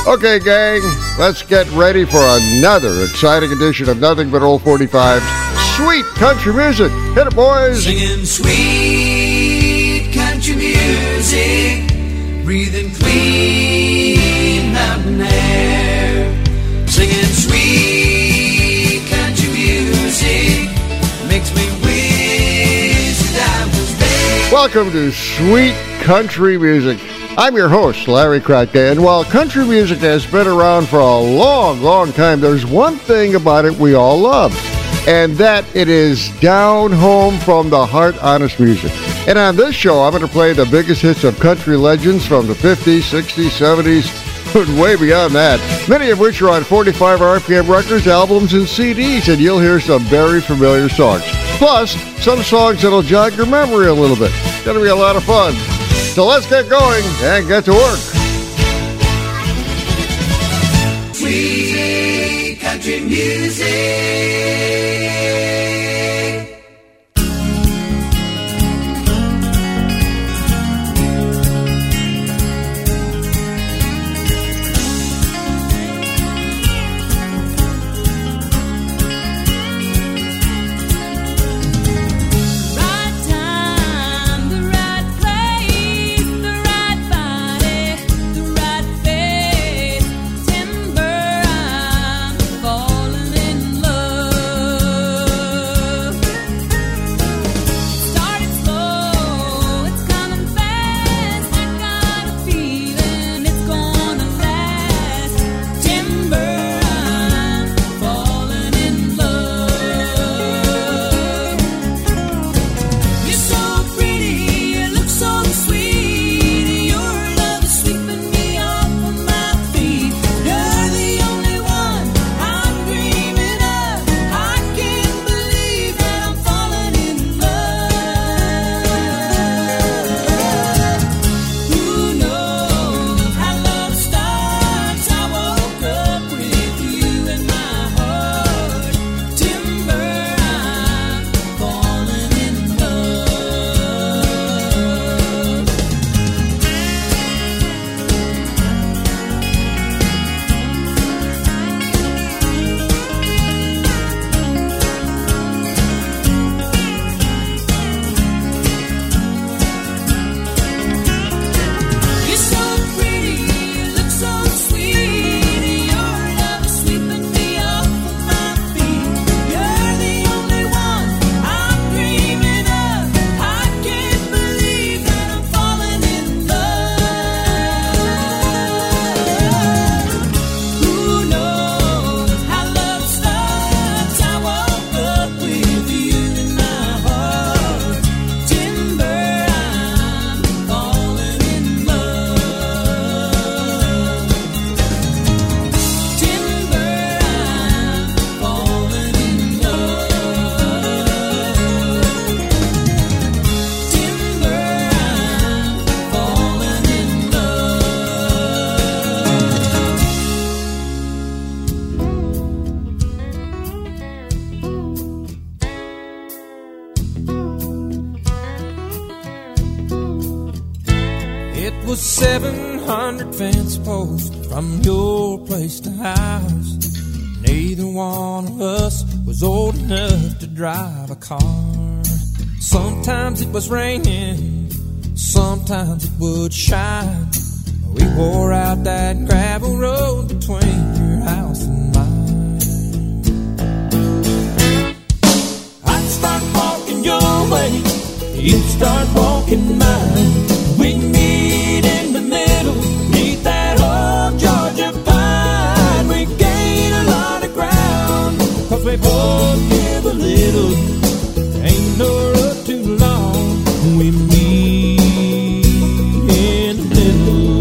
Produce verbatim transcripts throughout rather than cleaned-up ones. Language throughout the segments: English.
Okay, gang, let's get ready for another exciting edition of Nothing But Old forty-fives. Sweet country music. Hit it, boys. Singing sweet country music, breathing clean mountain air. Singing sweet country music makes me wish that I was there. Welcome to Sweet Country Music. I'm your host, Larry Kratka, and while country music has been around for a long, long time, there's one thing about it we all love, and that it is down home from the heart, honest music. And on this show, I'm going to play the biggest hits of country legends from the fifties, sixties, seventies, and way beyond that, many of which are on forty-five R P M records, albums, and C Ds, and you'll hear some very familiar songs. Plus, some songs that'll jog your memory a little bit. It's going to be a lot of fun. So let's get going and get to work. Sweet country music. seven hundred fence posts from your place to ours. Neither one of us was old enough to drive a car. Sometimes it was raining, sometimes it would shine. We wore out that gravel road between your house and mine. I'd start walking your way, you'd start walking mine. We'd meet in the middle, meet that old Georgia pine. We gain a lot of ground, cause we both give a little. Ain't no road too long, we meet in the middle.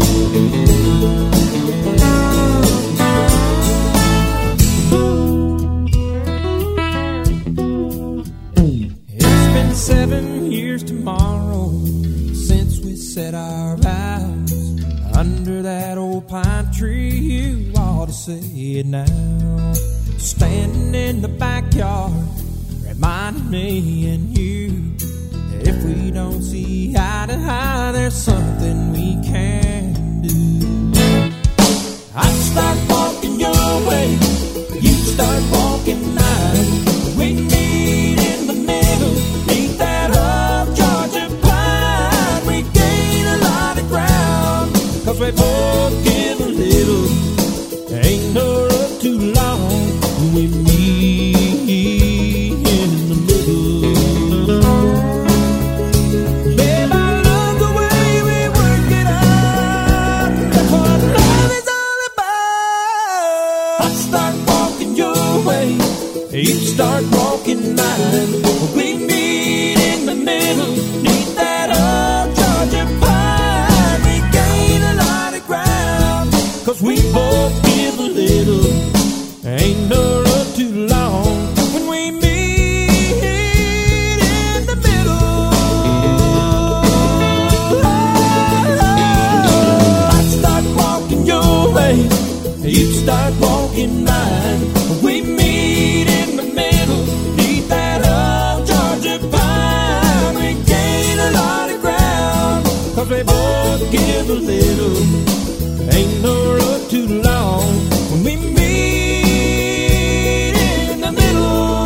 It's been seven years tomorrow since we set our vows under that old pine tree. You ought to say it now. Standing in the backyard, reminding me and you that if we don't see eye to eye, there's something we can do. I'd start walking your way, you start walking mine. We meet in the middle, neath that old Georgia pine. We gain a lot of ground, cause we both give a little. Ain't no road too long, we meet in the middle. Babe, I love the way we work it out. That's what love is all about. I start walking your way, you start walking mine. We meet in the middle, neath that old Georgia pine. We gain a lot of ground, cause we both give a little. Ain't no road too long when we meet in the middle. I start walking your way, you start walking mine. We meet in the middle, neath that old Georgia pine. We gain a lot of ground, cause we both give a little. Ain't no road too long when we meet in the middle.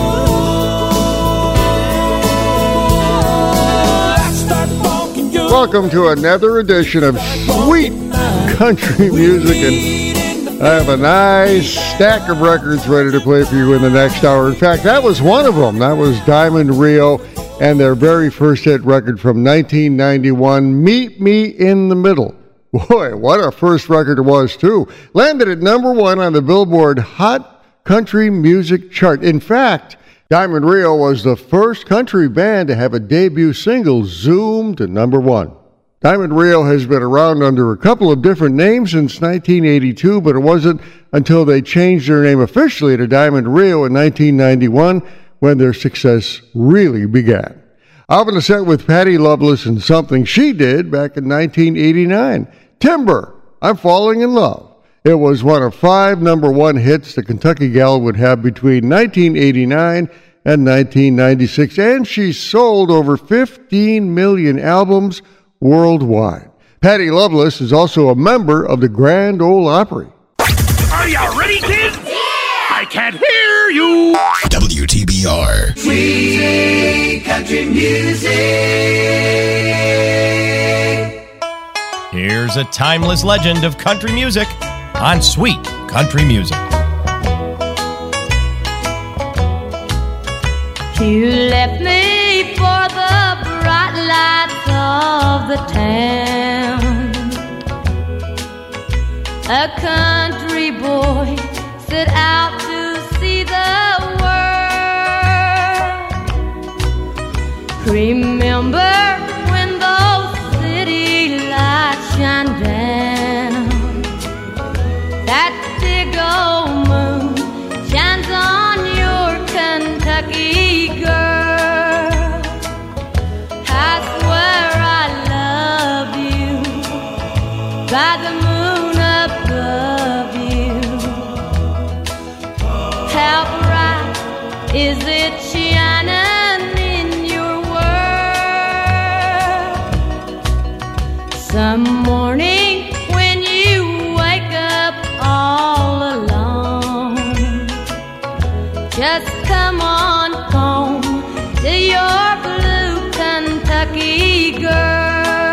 I start walking your Welcome to another edition of Sweet Country Music, and I have a nice stack of records ready to play for you in the next hour. In fact, that was one of them. That was Diamond Rio and their very first hit record from nineteen ninety-one, Meet Me in the Middle. Boy, what a first record it was, too. Landed at number one on the Billboard Hot Country Music chart. In fact, Diamond Rio was the first country band to have a debut single zoom to number one. Diamond Rio has been around under a couple of different names since nineteen eighty-two, but it wasn't until they changed their name officially to Diamond Rio in nineteen ninety-one when their success really began. I'll be set with Patty Loveless and Something She Did back in nineteen eighty-nine. Timber, I'm Falling in Love. It was one of five number one hits the Kentucky gal would have between nineteen eighty-nine and nineteen ninety-six, and she sold over fifteen million albums worldwide. Patty Loveless is also a member of the Grand Ole Opry. Are you ready, kids? Yeah! I can't hear you! W T B R. Sweet country music. Here's a timeless legend of country music on Sweet Country Music. You left me for the bright lights of the town, a country boy set out to see the world. Remember when those city lights shine down, that big old moon shines on your Kentucky girl. I swear I love you by the moon above you. How bright is it shining in your world? Some morning when you wake up all alone, just come on home to your blue Kentucky girl.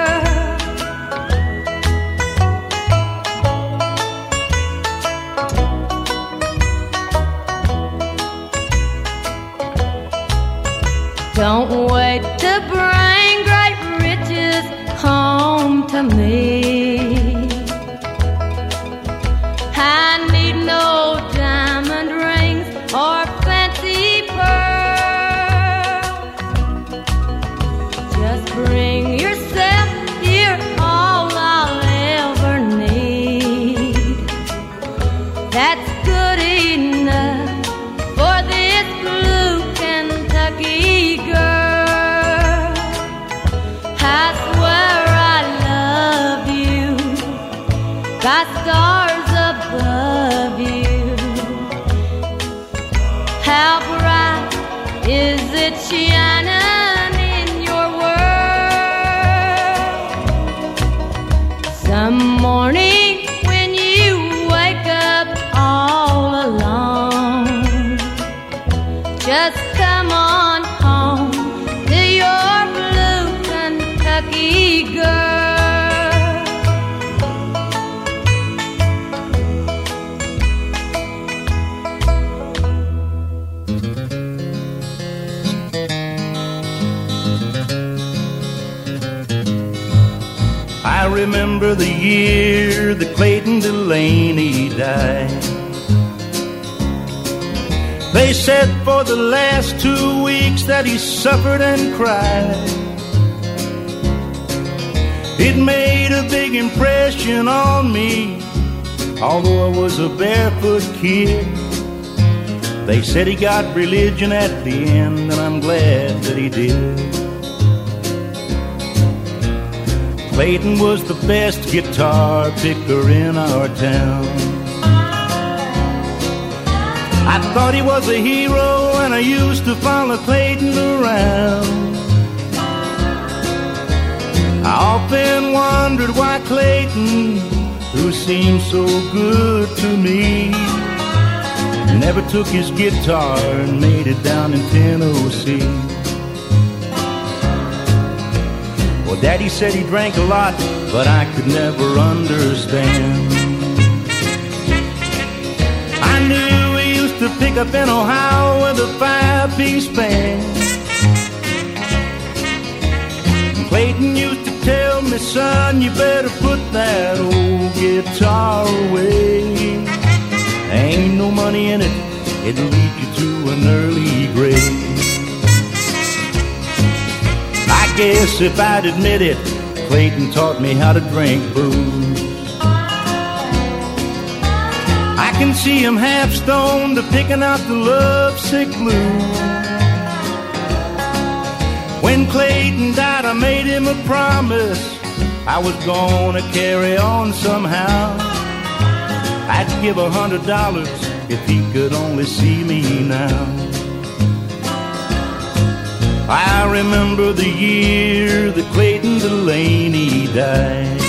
Don't wait to bring great riches home to me. I need no diamond rings or fancy pearls. Just bring yourself here, all I'll ever need. That's good enough for this blue Kentucky girl. I swear I love you by stars above you. How bright is it shining in your world? Some morning when you wake remember the year that Clayton Delaney died. They said for the last two weeks that he suffered and cried. It made a big impression on me, although I was a barefoot kid. They said he got religion at the end, and I'm glad that he did. Clayton was the best guitar picker in our town. I thought he was a hero, and I used to follow Clayton around. I often wondered why Clayton, who seemed so good to me, never took his guitar and made it down in Tennessee. Well, Daddy said he drank a lot, but I could never understand. I knew he used to pick up in Ohio with a five-piece band. And Clayton used to tell me, son, you better put that old guitar away. Ain't no money in it, it'll lead you to an early grave. I guess if I'd admit it, Clayton taught me how to drink booze. I can see him half stoned to picking out the lovesick blues. When Clayton died, I made him a promise I was gonna carry on somehow. I'd give a hundred dollars if he could only see me now. I remember the year that Clayton Delaney died.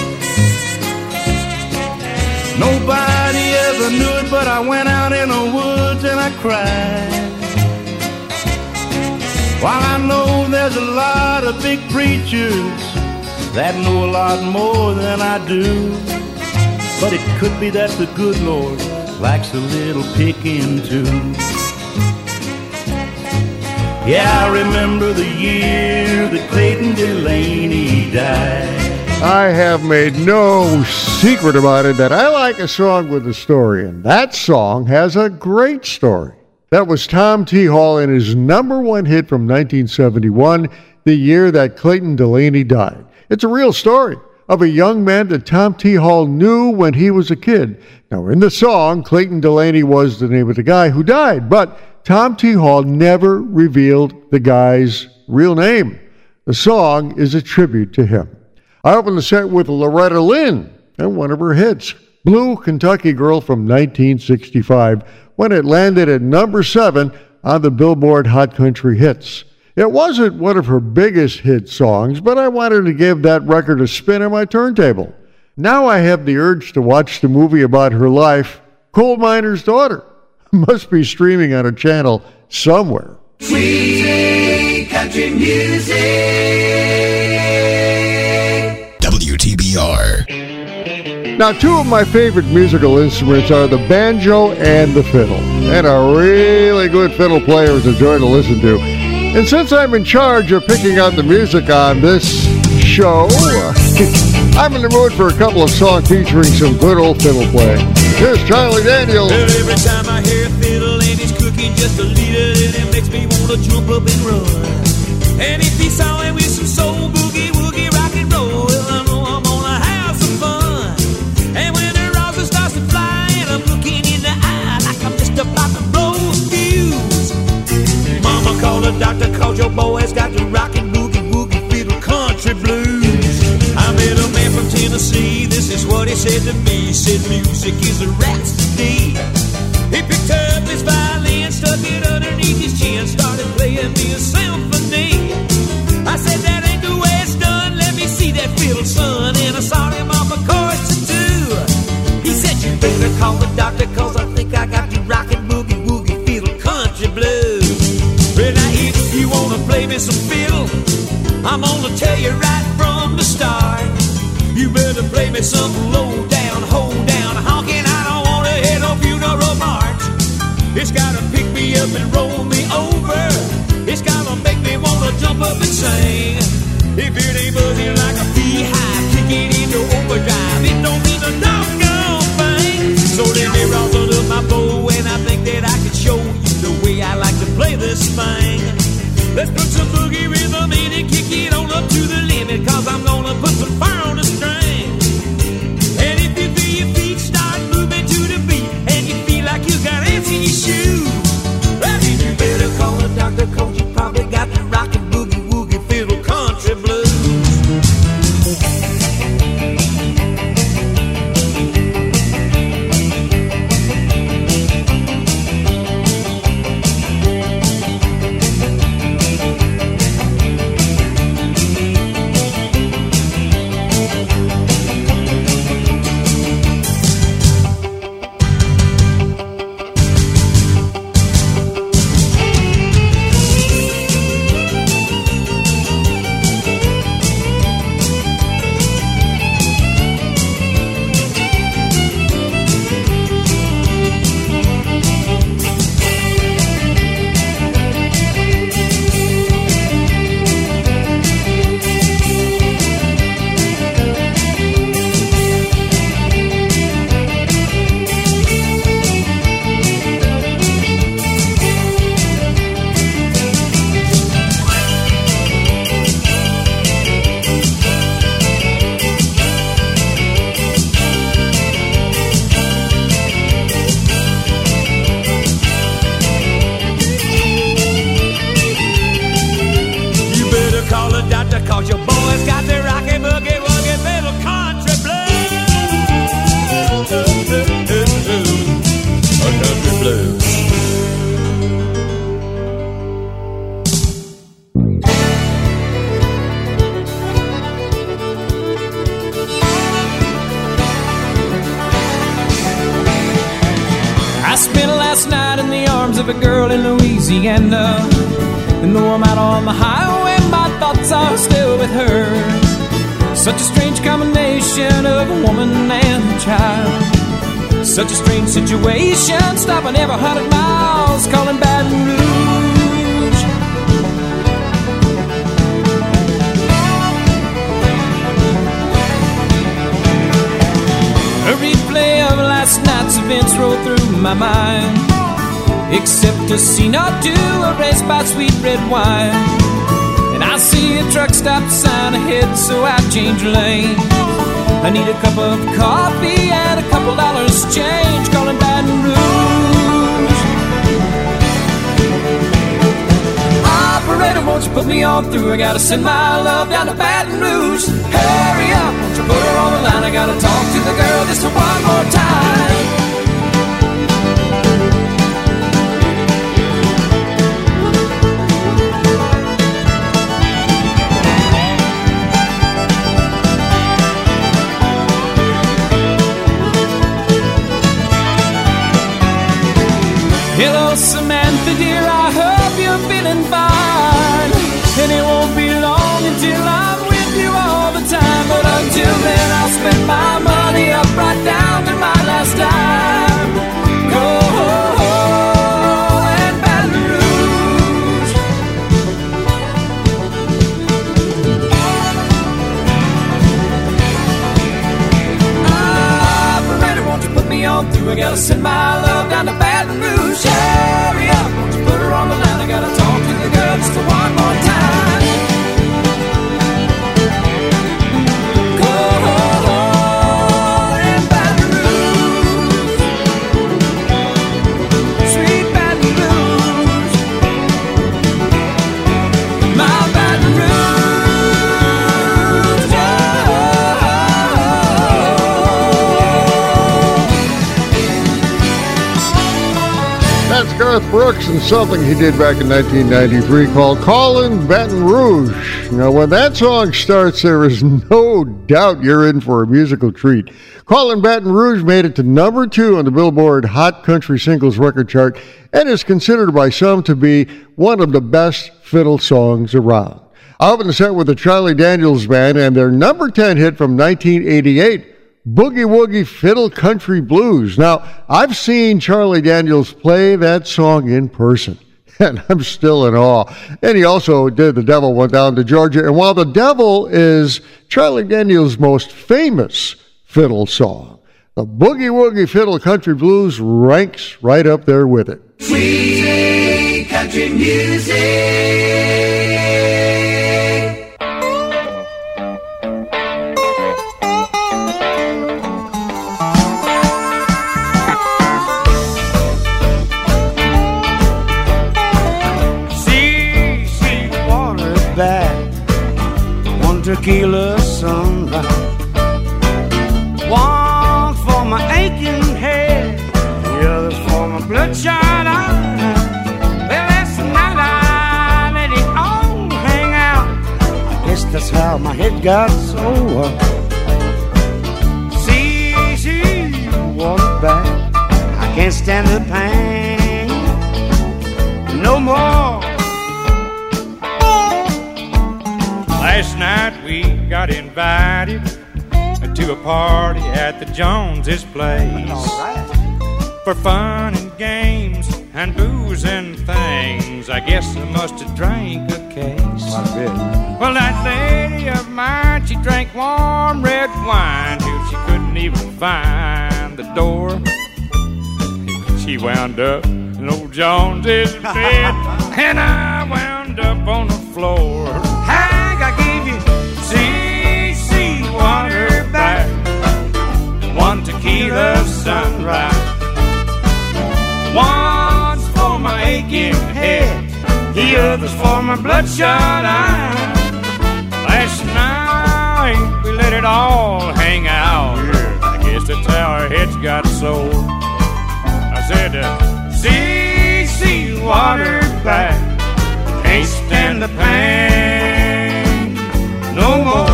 Nobody ever knew it, but I went out in the woods and I cried. While I know there's a lot of big preachers that know a lot more than I do, but it could be that the good Lord likes a little picking too. Yeah, I remember the year that Clayton Delaney died. I have made no secret about it that I like a song with a story, and that song has a great story. That was Tom T. Hall and his number one hit from nineteen seventy-one, the year that Clayton Delaney died. It's a real story of a young man that Tom T. Hall knew when he was a kid. Now, in the song, Clayton Delaney was the name of the guy who died, but Tom T. Hall never revealed the guy's real name. The song is a tribute to him. I opened the set with Loretta Lynn and one of her hits, Blue Kentucky Girl from nineteen sixty-five, when it landed at number seven on the Billboard Hot Country Hits. It wasn't one of her biggest hit songs, but I wanted to give that record a spin on my turntable. Now I have the urge to watch the movie about her life, Coal Miner's Daughter. Must be streaming on a channel somewhere. Sweet country music. W T B R. Now, two of my favorite musical instruments are the banjo and the fiddle. And a really good fiddle player is a joy to listen to. And since I'm in charge of picking out the music on this show, I'm in the mood for a couple of songs featuring some good old fiddle playing. Here's Charlie Daniels. Well, every time I hear a fiddle and he's cooking just a little, it makes me want to jump up and run. And if he saw him with some soul boogie, woogie, rock and roll, well, I know I'm gonna have some fun. And when the roses starts to fly and I'm looking in the eye like I'm just about to blow a fuse, Mama called the doctor, called your boy has got the rockin' boogie woogie fiddle country blues. I met a man from Tennessee, this is what he said to me. He said music is a rhapsody. He picked up his violin, stuck it underneath his chin, started playing me a symphony. I said that ain't the way it's done, let me see that fiddle, son. And I saw him off a chorus or two. He said you better call the doctor, cause I think I got the rockin' boogie woogie fiddle country blues. Well, now if you wanna play me some fiddle, I'm gonna tell you right from the start, you better play me some low down, hold down, honking. I don't wanna hear no funeral march. It's gotta pick me up and roll me over. It's gotta make me wanna jump up and sing. If it ain't buzzing like a beehive, kick it into overdrive. this thing. Let's put some boogie rhythm in and kick it on up to the limit, cause I'm gonna put some fire on the string. And if you feel your feet start moving to the beat, and you feel like you got ants in your shoe, well, then you better call a doctor, cause you probably got the rockin' boogie woogie fiddle country blues. A girl in Louisiana, and though I'm out on the highway, my thoughts are still with her. Such a strange combination of a woman and a child. Such a strange situation, stopping every hundred miles, calling Baton Rouge. A replay of last night's events rolled through my mind, except a scene or two erased by sweet red wine. And I see a truck stop sign ahead, so I change lanes. I need a cup of coffee and a couple dollars change, calling Baton Rouge. Operator, won't you put me on through? I gotta send my love down to Baton Rouge. Hurry up, won't you put her on the line? I gotta talk to the girl just one more time. Hello, Samantha, dear, I hope you're feeling fine. And it won't be long until I'm with you all the time. But until then, I'll spend my money up right down to my last dime. Go and Baton Rouge. Operator, won't you put me on through? I gotta send my love down to Baton Rouge. Hurry up, won't you put her on the line? I gotta talk to the girl just one more time. Go and Baton Rouge, sweet Baton Rouge, my Baton Rouge. That's Garth Brooks and something he did back in nineteen ninety-three called Callin' Baton Rouge. Now, when that song starts, there is no doubt you're in for a musical treat. Callin' Baton Rouge made it to number two on the Billboard Hot Country Singles record chart and is considered by some to be one of the best fiddle songs around. I opened the set with the Charlie Daniels Band and their number ten hit from nineteen eighty-eight, Boogie Woogie Fiddle Country Blues. Now, I've seen Charlie Daniels play that song in person, and I'm still in awe. And he also did The Devil Went Down to Georgia. And while The Devil is Charlie Daniels' most famous fiddle song, the Boogie Woogie Fiddle Country Blues ranks right up there with it. Sweet country Country music. Tequila sunrise, one for my aching head, the other for my bloodshot eyes. Well, last night I let it all hang out. I guess that's how my head got sore. See, see, water back, I can't stand the pain no more. Last night we got invited to a party at the Joneses' place for fun and games and booze and things. I guess I must have drank a case. Well, that lady of mine, she drank warm red wine till she couldn't even find the door. She wound up in old Jones's bed, and I wound up on the floor. I gave you C C water back, one tequila sunrise, one's for my aching head, the other's for my bloodshot eyes. Last night we let it all hang out. I guess that's how our heads got sore. I said, uh, C C water back, can't stand the pain no more.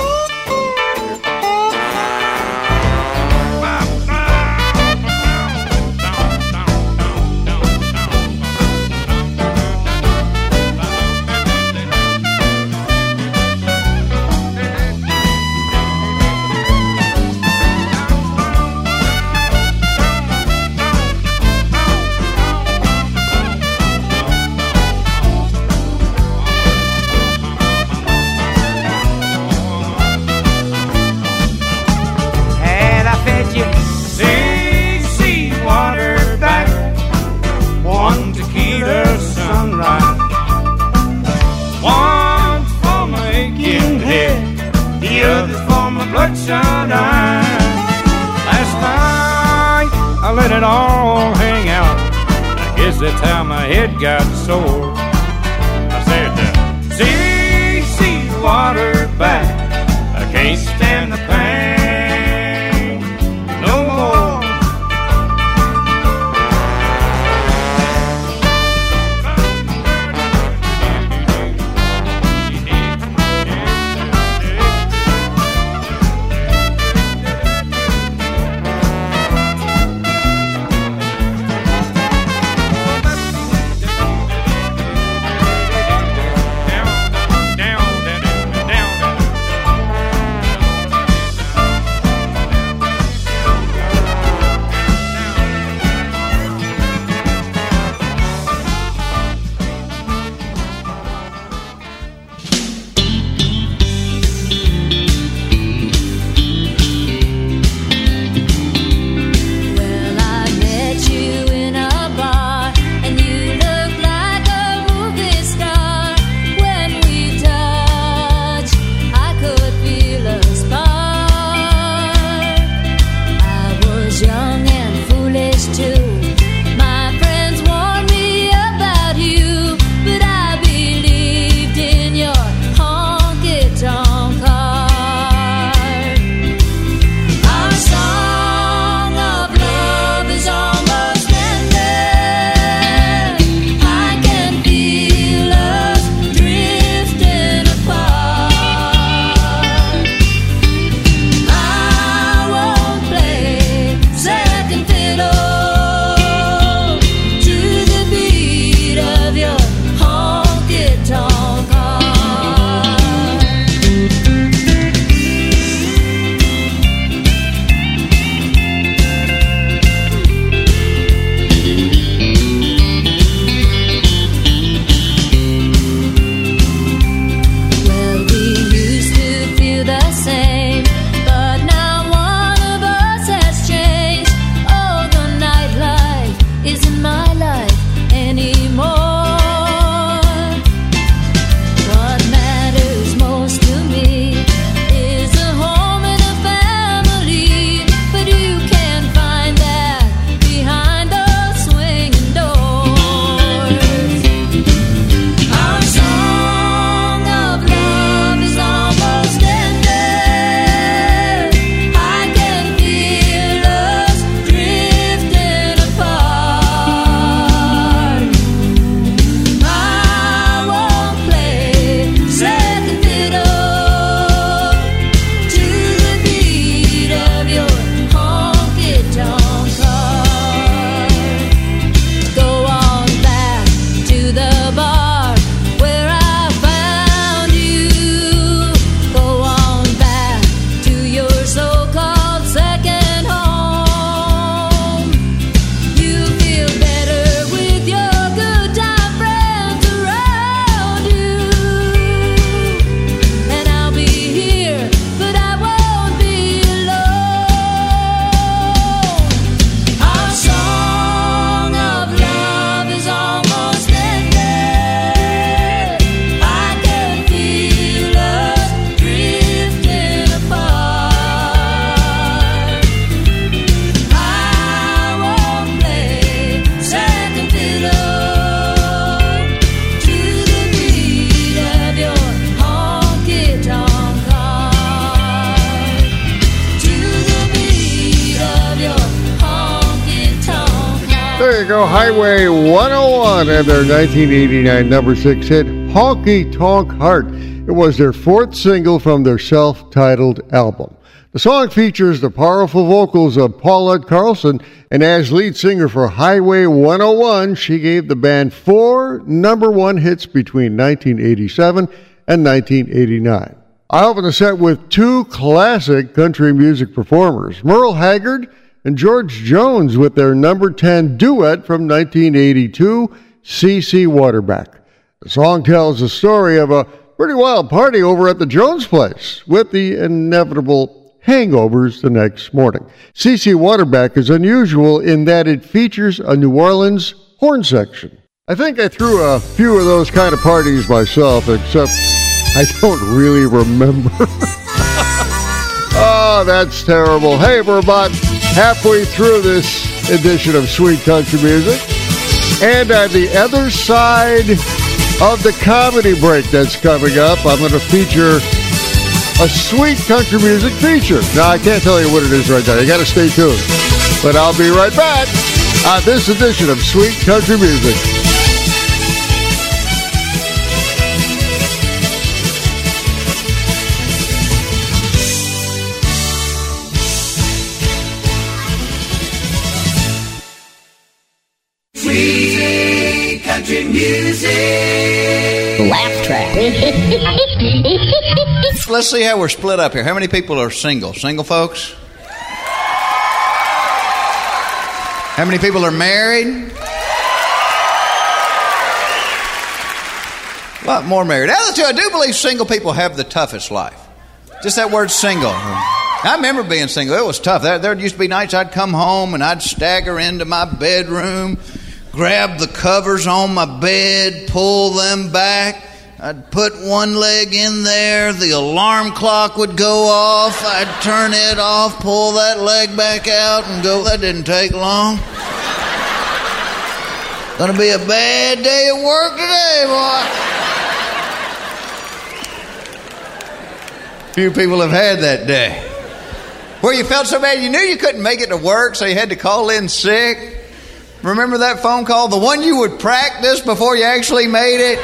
Bloodshot eyes. Last night I let it all hang out. I guess that's how my head got sore. I said, C C water back, I can't stand the pain no more. There you go, Highway one oh one and their nineteen eighty-nine number six hit, Honky Tonk Heart. It was their fourth single from their self-titled album. The song features the powerful vocals of Paulette Carlson, and as lead singer for Highway one oh one, she gave the band four number one hits between nineteen eighty-seven and nineteen eighty-nine. I open the set with two classic country music performers, Merle Haggard and George Jones, with their number ten duet from nineteen eighty-two, C C Waterback. The song tells the story of a pretty wild party over at the Jones place, with the inevitable hangovers the next morning. C C Waterback is unusual in that it features a New Orleans horn section. I think I threw a few of those kind of parties myself, except I don't really remember. Oh, that's terrible. Hey, we're about halfway through this edition of Sweet Country Music. And on the other side of the comedy break that's coming up, I'm going to feature a Sweet Country Music feature. Now, I can't tell you what it is right now. You got to stay tuned. But I'll be right back on this edition of Sweet Country Music. Sweet country music. Laugh track. Let's see how we're split up here. How many people are single? Single folks? How many people are married? A lot more married. Other two, I do believe single people have the toughest life. Just that word single. I remember being single. It was tough. There, there used to be nights I'd come home and I'd stagger into my bedroom, grab the covers on my bed, pull them back. I'd put one leg in there, the alarm clock would go off, I'd turn it off, pull that leg back out and go, that didn't take long. Gonna be a bad day at work today, boy. Few people have had that day. Where you felt so bad you knew you couldn't make it to work, so you had to call in sick. Remember that phone call? The one you would practice before you actually made it?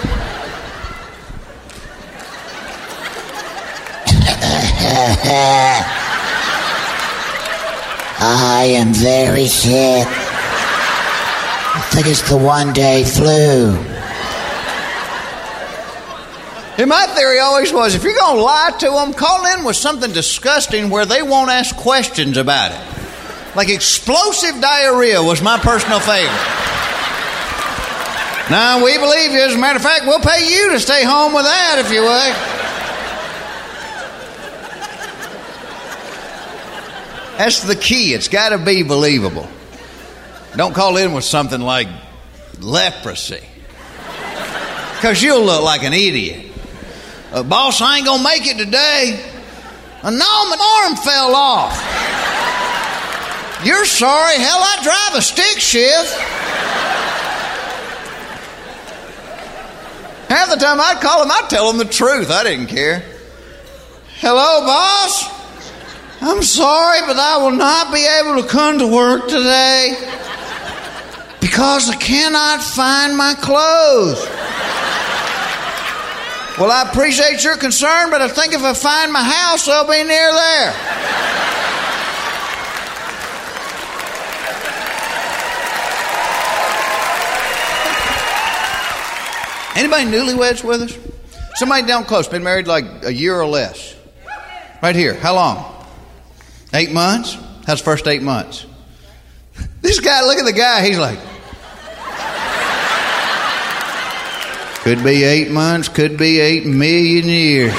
I am very sick. I think it's the one-day flu. And my theory always was, if you're going to lie to them, call in with something disgusting where they won't ask questions about it. Like explosive diarrhea was my personal favorite. Now, we believe you. As a matter of fact, we'll pay you to stay home with that if you would. That's the key. It's got to be believable. Don't call in with something like leprosy, because you'll look like an idiot. Uh, boss, I ain't going to make it today. Uh, no, my arm fell off. You're sorry. Hell, I drive a stick shift. Half the time I'd call him, I'd tell him the truth. I didn't care. Hello, boss? I'm sorry, but I will not be able to come to work today because I cannot find my clothes. Well, I appreciate your concern, but I think if I find my house, they'll be near there. Anybody newlyweds with us? Somebody down close, been married like a year or less. Right here. How long? Eight months? How's the first eight months? This guy, look at the guy. He's like, could be eight months, could be eight million years.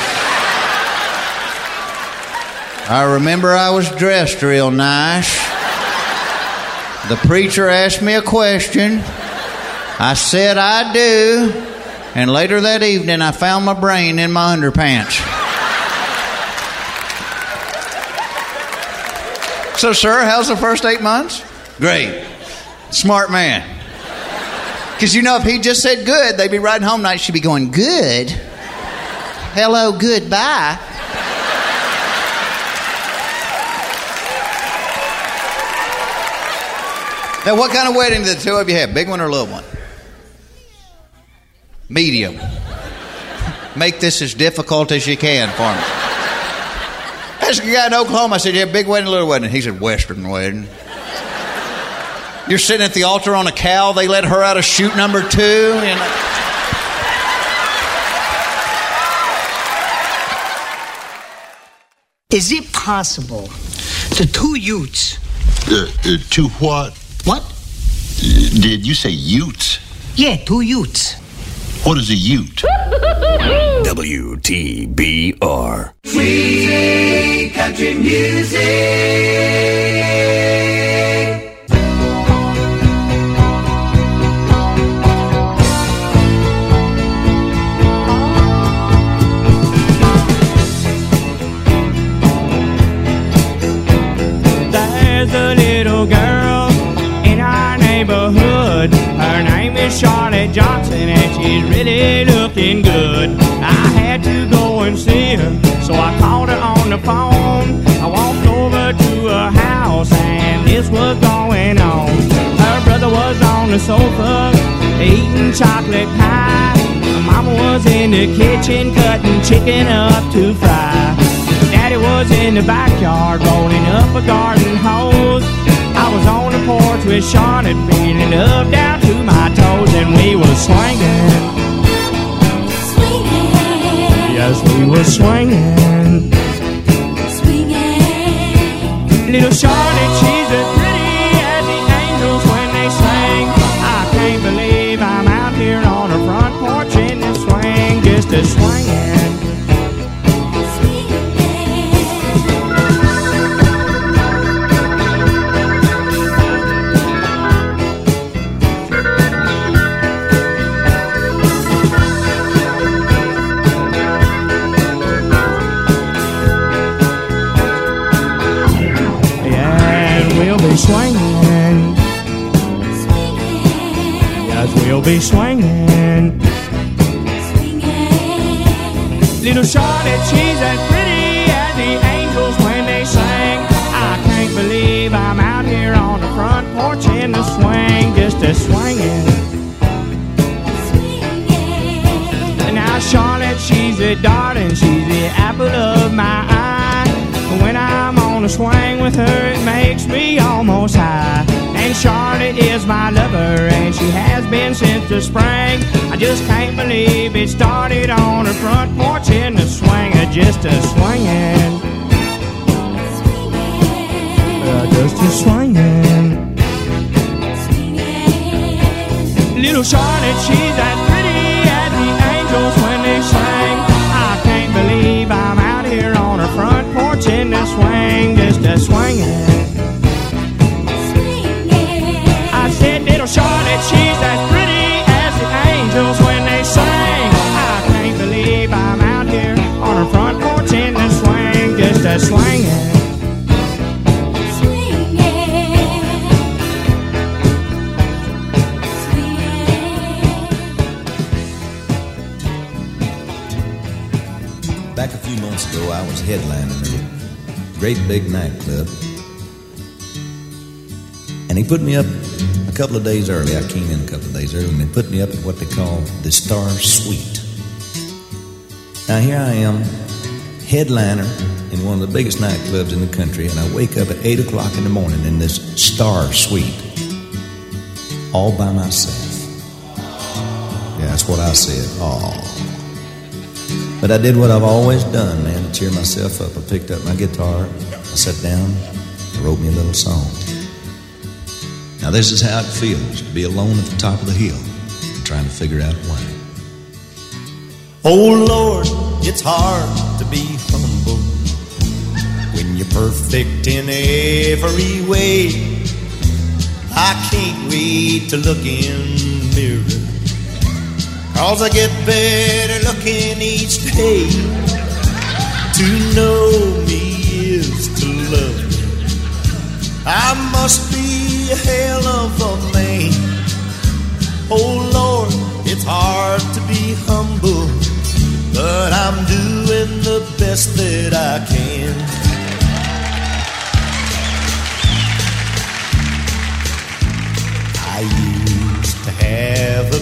I remember I was dressed real nice. The preacher asked me a question. I said I do. And later that evening, I found my brain in my underpants. So, sir, how's the first eight months? Great. Smart man. Because, you know, if he just said good, they'd be riding home tonight. She'd be going, good? Hello, goodbye. Now, what kind of wedding did the two of you have? Big one or little one? Medium. Make this as difficult as you can for me. I asked a guy in Oklahoma, I said, you have a big wedding or little wedding? He said, Western wedding. You're sitting at the altar on a cow, they let her out of chute number two. You know? Is it possible the two Utes... Uh, uh, two what? What? Uh, did you say Utes? Yeah, two Utes. What is a Ute? W T B R. Sweet country music. There's a little girl in our neighborhood. Her name is Charlotte Johnson, and she's really looking good. I had to go and see her, so I called her on the phone. I walked over to her house, and this was going on. Her brother was on the sofa eating chocolate pie. Her mama was in the kitchen cutting chicken up to fry. Daddy was in the backyard rolling up a garden hose. I was on the porch with Charlotte feeling up down to my toes, and we were swinging. Swinging. Yes, we were swinging. Swinging. Little Charlotte, she's as pretty as the angels when they sing. I can't believe I'm out here on her front porch in the swing, just a swinging. Swinging, yes, we'll be swinging. Swinging. Little Charlotte, she's as pretty as the angels when they sing. I can't believe I'm out here on the front porch in the swing, just a swinging. Swinging. Now Charlotte, she's a darling, she's the apple of my eye. When I'm on a swing with her, it makes me almost high. And Charlotte is my lover, and she has been since the spring. I just can't believe it started on her front porch in the swing, uh, just a swinging. Uh, just a swinging. Little Charlotte, she's as pretty as the angels when they sing. I can't believe I'm out here on her front porch in the swing, just a swinging. I said, little Charlotte, she's as pretty as the angels when they sing. I can't believe I'm out here on her front porch in the swing, just a swinging. Back a few months ago, I was headlining a great big nightclub, and he put me up a couple of days early. I came in a couple of days early, and they put me up at what they call the Star Suite. Now here I am, headliner in one of the biggest nightclubs in the country, and I wake up at eight o'clock in the morning in this Star Suite, all by myself. Yeah, that's what I said. Aw. But I did what I've always done, man, to cheer myself up. I picked up my guitar, I sat down, I wrote me a little song. Now this is how it feels to be alone at the top of the hill, trying to figure out why. Oh Lord, it's hard to be humble when you're perfect in every way. I can't wait to look in the mirror, 'cause I get better looking each day. To know me is to love me. I must be a hell of a man. Oh Lord, it's hard to be humble, but I'm doing the best that I can.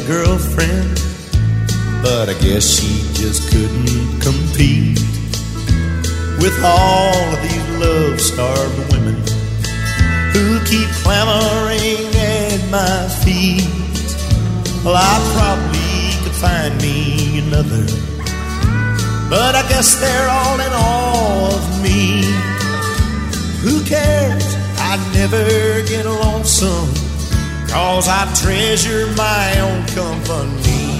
girlfriend, but I guess she just couldn't compete with all of these love-starved women who keep clamoring at my feet. Well, I probably could find me another, but I guess they're all in awe of me. Who cares? I never get lonesome, 'cause I treasure my own company.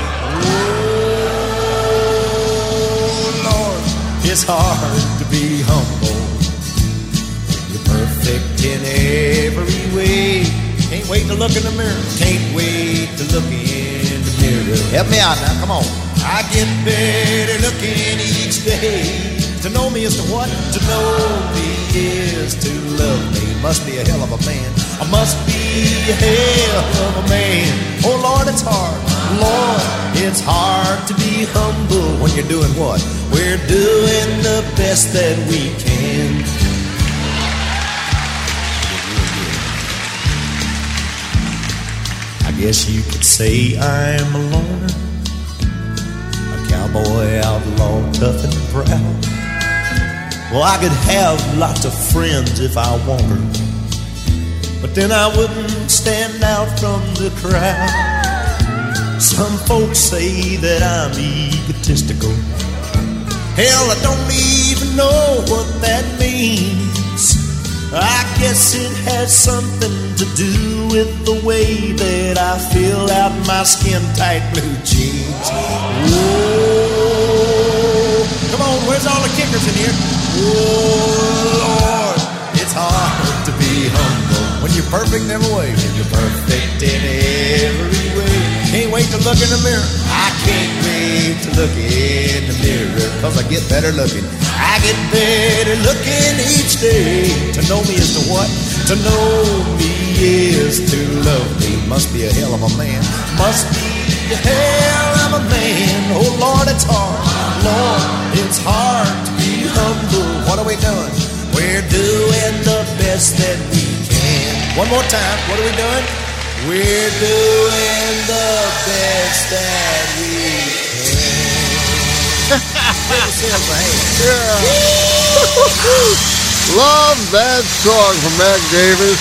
Oh, Lord, it's hard to be humble. You're perfect in every way. Can't wait to look in the mirror. Can't wait to look in the mirror. Help me out now, come on. I get better looking each day. To know me is to what? To know me is to love me. Must be a hell of a man. I must be a hell of a man. Oh, Lord, it's hard. Lord, it's hard to be humble when you're doing what? We're doing the best that we can. I guess you could say I'm a loner, a cowboy outlaw, tough and proud. Well, I could have lots of friends if I wanted, but then I wouldn't stand out from the crowd. Some folks say that I'm egotistical. Hell, I don't even know what that means. I guess it has something to do with the way that I fill out my skin-tight blue jeans. Whoa. Come on, where's all the kickers in here? Oh, Lord, it's hard to be humble when you're perfect in every way. When you're perfect in every way. Can't wait to look in the mirror. I can't wait to look in the mirror, 'cause I get better looking. I get better looking each day. To know me is to what? To know me is to love me. Must be a hell of a man. Must be a hell of a man. Oh, Lord, it's hard. Lord, it's hard to be humble. What are we doing? We're doing the best that we can. One more time. What are we doing? We're doing the best that we can. Yeah. Love that song from Mac Davis.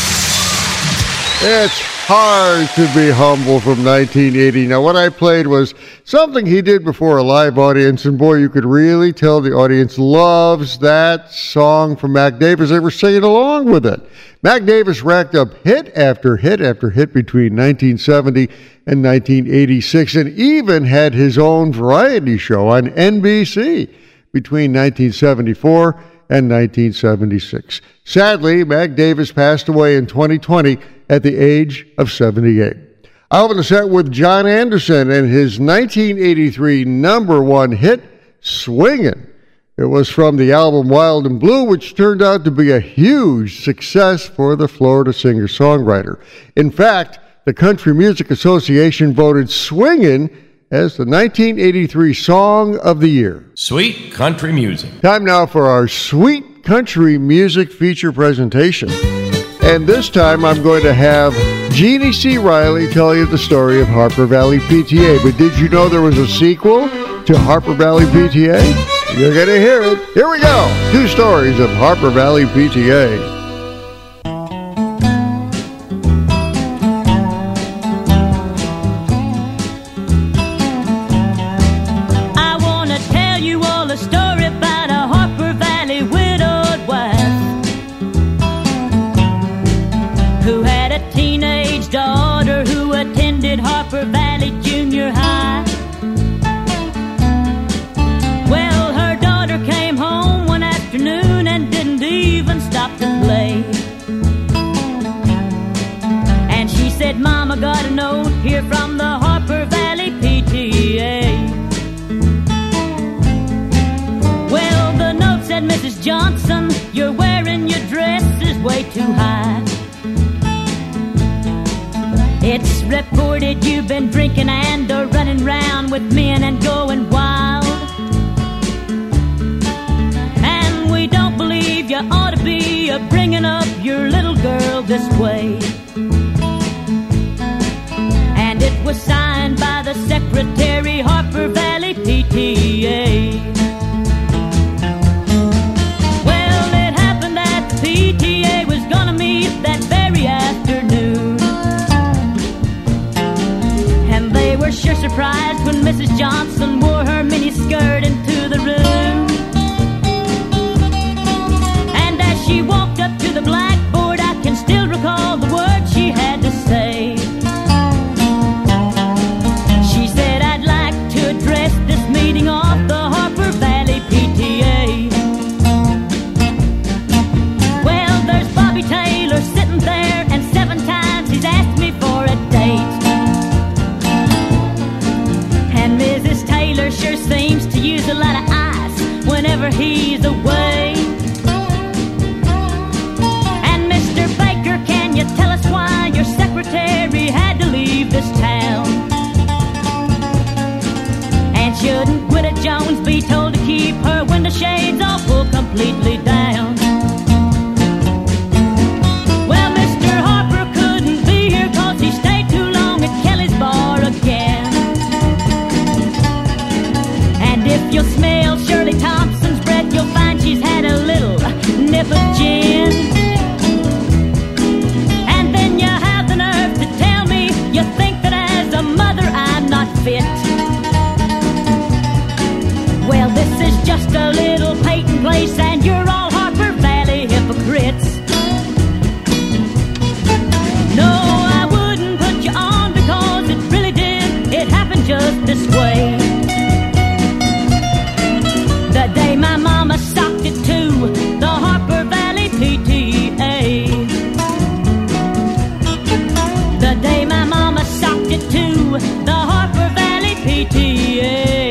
It's hard to be humble from nineteen eighty. Now, what I played was something he did before a live audience, and boy, you could really tell the audience loves that song from Mac Davis. They were singing along with it. Mac Davis racked up hit after hit after hit between nineteen seventy and nineteen eighty-six, and even had his own variety show on N B C between nineteen seventy-four and nineteen seventy-six. Sadly, Mac Davis passed away in twenty twenty at the age of seventy-eight. I opened the set with John Anderson and his nineteen eighty-three number one hit, Swingin'. It was from the album Wild and Blue, which turned out to be a huge success for the Florida singer-songwriter. In fact, the Country Music Association voted Swingin' as the nineteen eighty-three Song of the Year. Sweet country music. Time now for our Sweet Country Music feature presentation. And this time I'm going to have Jeannie C. Riley tell you the story of Harper Valley P T A. But did you know there was a sequel to Harper Valley P T A? You're going to hear it. Here we go. Two stories of Harper Valley P T A. Harper Valley Junior High. Well, her daughter came home one afternoon and didn't even stop to play. And she said, Mama, got a note here from the Harper Valley P T A. Well, the note said, Missus Johnson, you're wearing your dress is way too high. It's reported you've been drinking and are running round with men and going wild. And we don't believe you ought to be a bringing up your little girl this way. And it was surprised when Missus Johnson wore her mini skirt into the room. And as she walked up to the blackboard, I can still recall the words she had to say. She said, I'd like to address this meeting of the Harper Valley P T A. Well, there's Bobby Taylor sitting there, and seven times he's asked me for a date. And Missus Taylor sure seems to use a lot of ice whenever he's away. And Mister Baker, can you tell us why your secretary had to leave this town? And shouldn't Gwida Jones be told to keep her window shades all pulled completely down? Well, Mister Harper couldn't be here 'cause he stayed too long at Kelly's bar again. And if you'll smell Shirley Thompson's breath, you'll find she's had a little nip of gin. And then you have the nerve to tell me you think that as a mother I'm not fit. Well, this is just a little Peyton place, and you're all Harper Valley hypocrites. No, I wouldn't put you on because it really did. It happened just this way. The day my mama socked it to the Harper Valley P T A. The day my mama socked it to the Harper Valley P T A.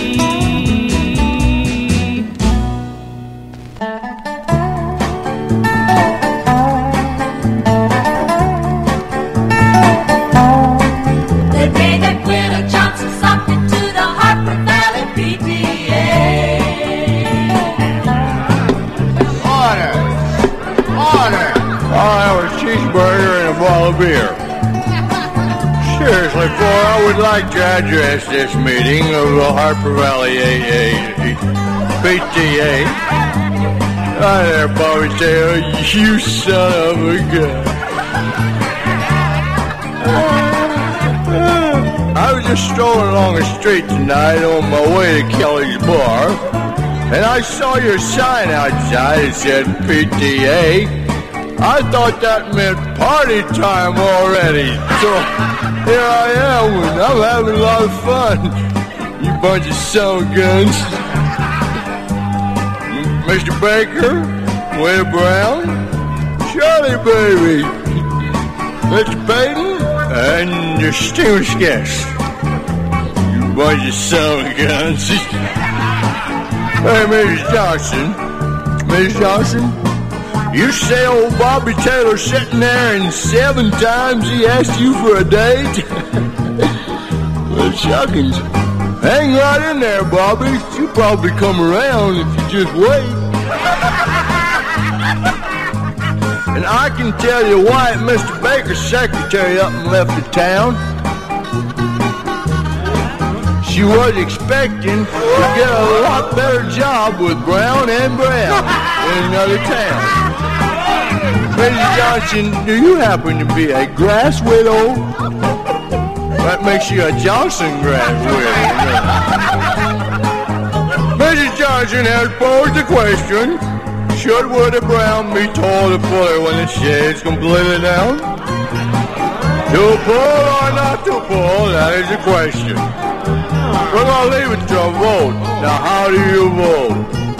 The day that Gwida Johnson socked it to the Harper Valley P T A. Order! Order! I'll have a cheeseburger and a bottle of beer. Seriously, boy, I would like to address this meeting of the Harper Valley A A P T A. Hi there, Bobby Taylor, you son of a gun. I was just strolling along the street tonight on my way to Kelly's bar, and I saw your sign outside. It said P T A. I thought that meant party time already. So here I am, and I'm having a lot of fun. You bunch of son of guns. Mister Baker, Gwida Brown, Charlie baby, Mister Payton, and distinguished guests. You bunch of son of guns. Hey, Missus Johnson. Miss Johnson, you say old Bobby Taylor sitting there and seven times he asked you for a date? Well, shuckings. Hang right in there, Bobby. She'll probably come around if you just wait. And I can tell you why Mister Baker's secretary up and left the town. She was expecting to get a lot better job with Brown and Brown in another town. Missus Johnson, do you happen to be a grass widow? That makes you a Johnson grass widow. Missus Johnson has posed the question, should Gwida Brown be told to pull her when the shade's completely down? To pull or not to pull, that is the question. We're going to leave it to a vote. Now, how do you vote?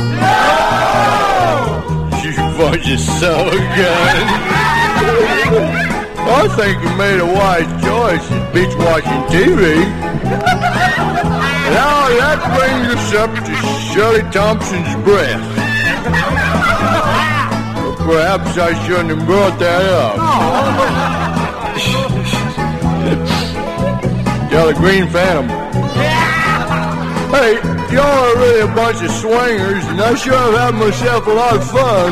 No! You bunch of son of a gun. I think you made a wise choice at beach watching T V. Now, that brings us up to Shirley Thompson's breath. But perhaps I shouldn't have brought that up. Tell the Green Phantom. Hey, y'all are really a bunch of swingers, and I sure have had myself a lot of fun.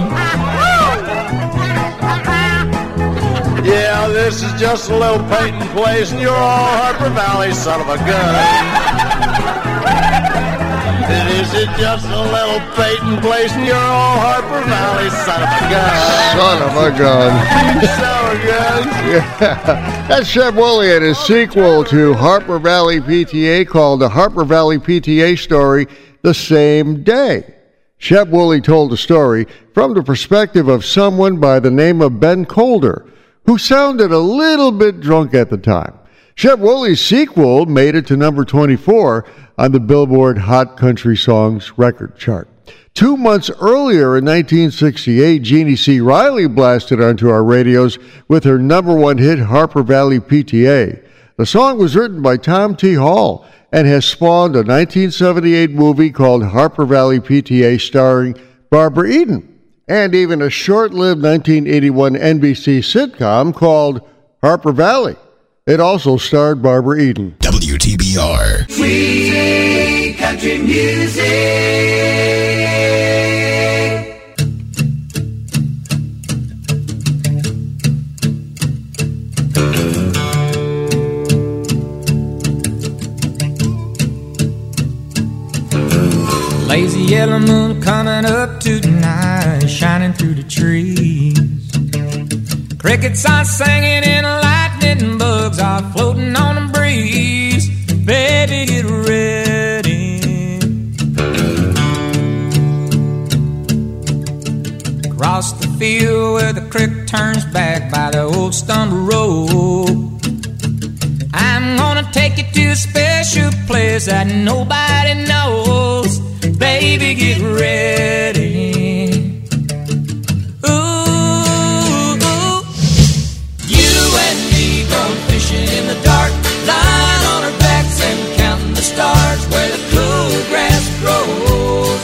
Yeah, this is just a little Peyton place, and you're all Harper Valley, son of a gun. And is it just a little Peyton place in your old Harper Valley, son of a gun? Son of a gun. So good. Yeah. That's Shep Wooley and his sequel to Harper Valley P T A called The Harper Valley P T A Story the Same Day. Shep Wooley told the story from the perspective of someone by the name of Ben Colder, who sounded a little bit drunk at the time. Shep Wooley's sequel made it to number twenty-four on the Billboard Hot Country Songs record chart. Two months earlier in nineteen sixty-eight, Jeannie C. Riley blasted onto our radios with her number one hit, Harper Valley P T A. The song was written by Tom T. Hall and has spawned a nineteen seventy-eight movie called Harper Valley P T A starring Barbara Eden, and even a short-lived nineteen eighty-one N B C sitcom called Harper Valley. It also starred Barbara Eden. W T B R. Sweet country music. Lazy yellow moon coming up tonight, shining through the trees. Crickets are singing and lightning bugs are floating on the breeze. Baby, get ready. Across the field where the creek turns back by the old stumble road, I'm gonna take you to a special place that nobody knows. Baby, get ready. Fishing in the dark, lying on our backs and counting the stars where the cool grass grows.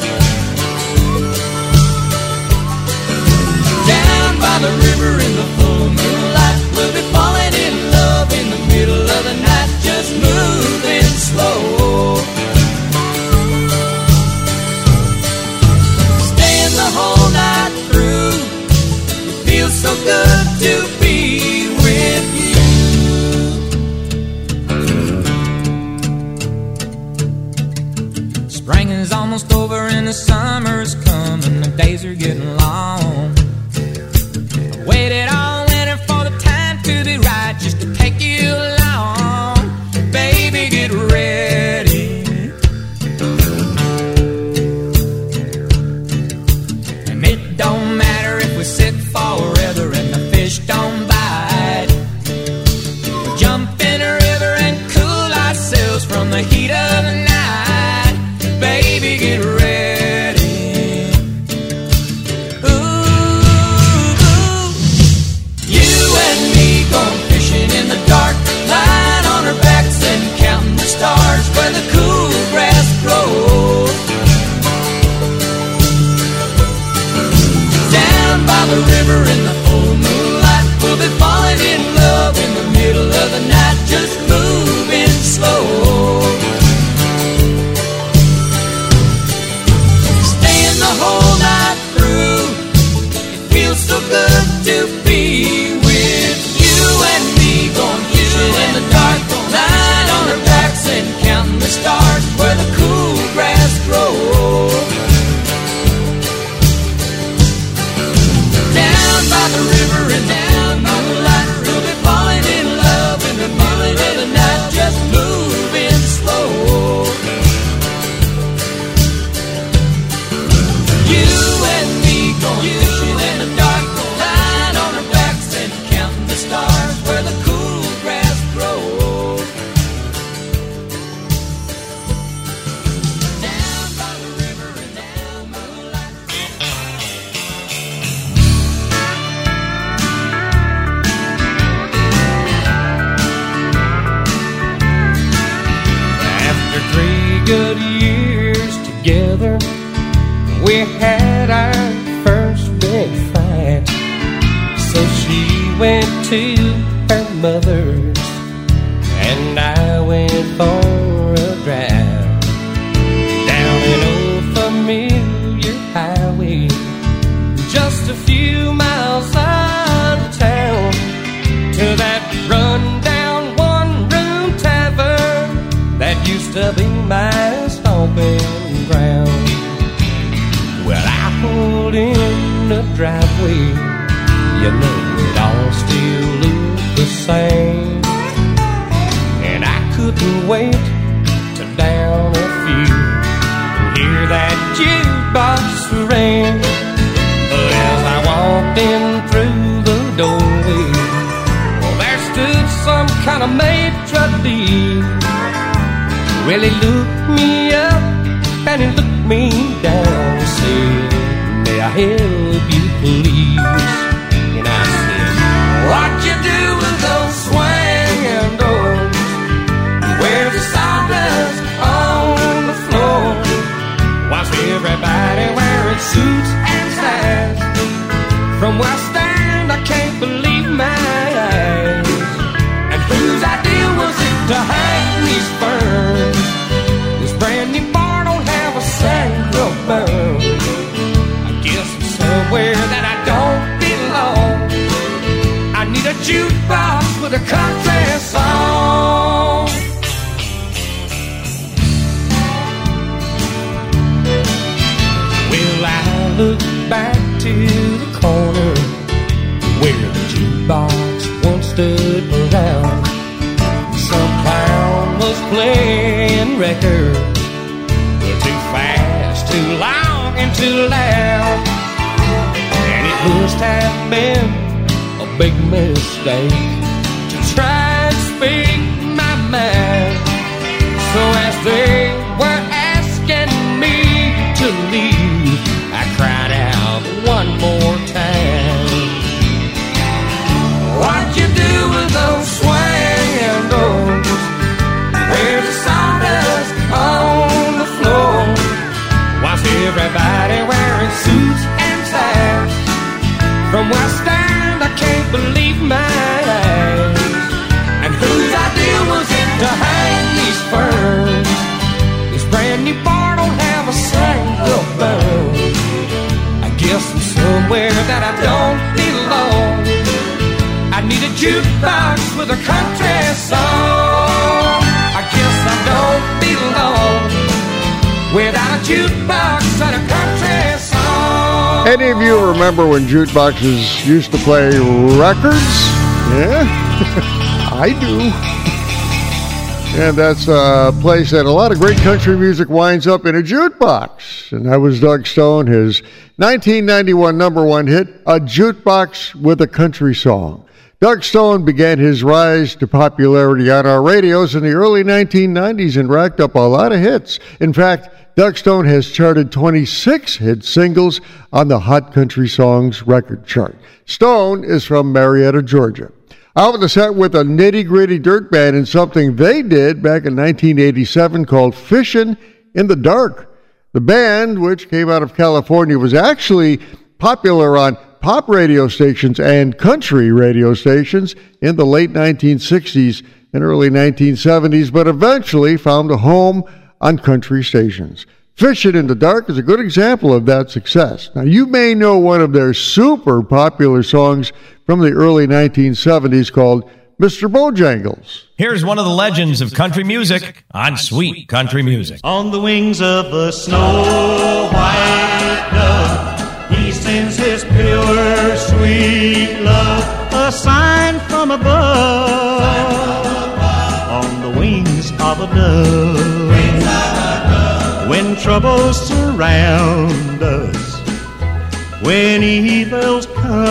Down by the river in the full moonlight, we'll be falling in love in the middle of the night, just moving slow. Staying the whole night through, it feels so good to be with you. Spring is almost over and the summer's coming, the days are getting long. I waited all winter for the time to be right, just to take you along. Baby, get ready. And it don't matter if we sit forever and the fish don't bite. We'll jump in a river and cool ourselves from the heat of the night. Baby, get ready. Ooh, ooh. You and me going fishing in the dark, lying on our backs and counting the stars where the cool grass grows. Down by the river in the full moonlight, we'll be falling in love in the middle of the night, just moving slow. The whole night through, it feels so good to be with you and me, going fishing in the dark, lying on our backs and counting the stars where the cool grass grows. Down by the river and down by the light, we'll be falling in love in the middle of the night, just moving slow. You and me going fishing in the dark, lying on our backs and counting the stars where the cool grass grows. Down by the river and down by the light. After three good years together, we had our first big fight. So she went to her mother's and I went for a drive down an old familiar highway, just a few miles out of town, to that run-down one-room tavern that used to be my stomping ground. driveway, you know it all still looked the same. And I couldn't wait to down a few and hear that jukebox ring. But as I walked in through the doorway, well, there stood some kind of maitre d'. Well, he looked me up and he looked me down and said, "May I help you, please?" And I said, "What you do with those swinging doors? Where's the sawdust on the floor? Why's everybody wearing suits and ties? From where I stand, I can't believe my eyes. And whose idea was it to hang these ferns? This brand new bar don't have a single burn. I guess it's somewhere that I don't belong. I need a jukebox with a country song." Well, I look back to the corner where the jukebox once stood around. Some clown was playing records, too fast, too long, and too loud. And it must have been a big mistake to try and speak my mind. So as they were asking me to leave, I cried out one more time, "What you do with those swinging doors? Where's the sawdust on the floor? Why's everybody wearing suits and ties? From where I stand, I can't believe my eyes. And whose idea was it to hang these ferns? This brand new bar don't have a single burn. I guess I'm somewhere that I don't belong. I need a jukebox with a country song. I guess I don't belong without a jukebox and a country song." Any of you remember when jukeboxes used to play records? Yeah, I do. And that's a place that a lot of great country music winds up in a jukebox. And that was Doug Stone, his nineteen ninety-one number one hit, A Jukebox with a Country Song. Doug Stone began his rise to popularity on our radios in the early nineteen nineties and racked up a lot of hits. In fact, Doug Stone has charted twenty-six hit singles on the Hot Country Songs record chart. Stone is from Marietta, Georgia. Out with the set with a nitty-gritty dirt band in something they did back in nineteen eighty-seven called Fishin' in the Dark. The band, which came out of California, was actually popular on pop radio stations and country radio stations in the late nineteen sixties and early nineteen seventies, but eventually found a home on country stations. Fishin' in the Dark is a good example of that success. Now, you may know one of their super popular songs from the early nineteen seventies called Mister Bojangles. Here's one of the legends of country music on Sweet Country Music. On the wings of a snow white dove, he sends his pure sweet love, a sign from above. On the wings of a dove, when troubles surround us, when evils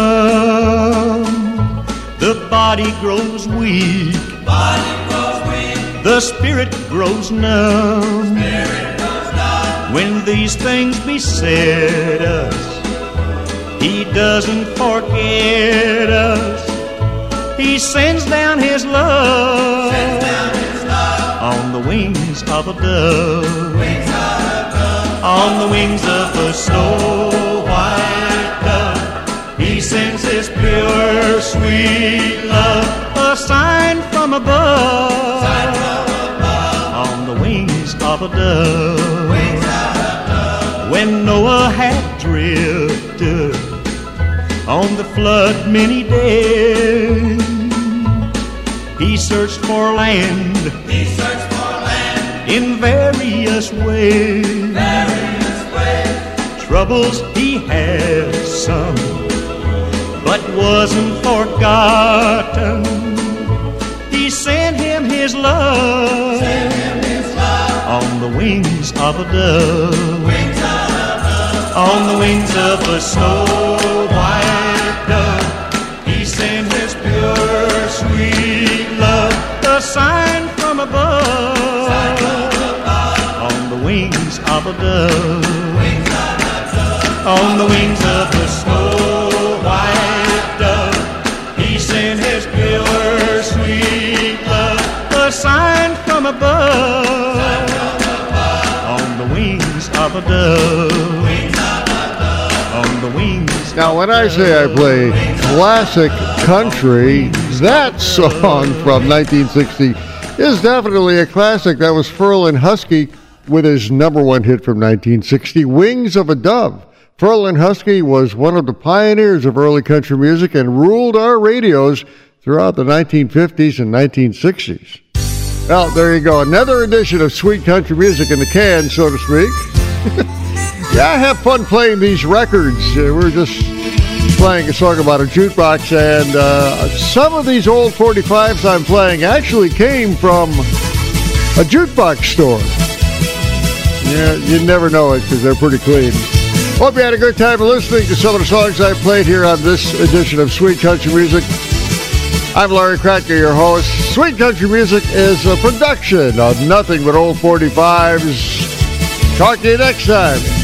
come, the body grows weak, body grows weak. The spirit grows numb. Spirit grows numb. When these things beset us, he doesn't forget us. He sends down his love, sends down his love. On the wings of a dove, wings of a dove. On the wings of a snow white dove, he sends his pure sweet love, a sign from above, sign from above. On the wings of a dove, wings of a dove. When Noah had drifted on the flood many days, he searched for land, he searched for land in various ways, various ways. Troubles he had some, but wasn't forgotten. He sent him his love, sent him his love. On the wings of a dove, wings of a dove. On the wings of a snow white dove. He sent his pure sweet love, a sign from above, sign from above. On the wings of a dove, wings of a dove. On the wings of a snow white dove. He sent his pure sweet love, a sign from above, sign from above. On the wings of a dove, wings of a dove. On the wings. Now, when I say I play classic country, that song from nineteen sixty is definitely a classic. That was Ferlin Husky with his number one hit from nineteen sixty, Wings of a Dove. Ferlin Husky was one of the pioneers of early country music and ruled our radios throughout the nineteen fifties and nineteen sixties. Well, there you go. Another edition of Sweet Country Music in the can, so to speak. Yeah, I have fun playing these records. Uh, we're just playing a song about a jukebox, and uh, some of these old forty-fives I'm playing actually came from a jukebox store. Yeah, you never know it because they're pretty clean. Hope you had a good time listening to some of the songs I played here on this edition of Sweet Country Music. I'm Larry Kracker, your host. Sweet Country Music is a production of Nothing But Old forty-fives. Talk to you next time.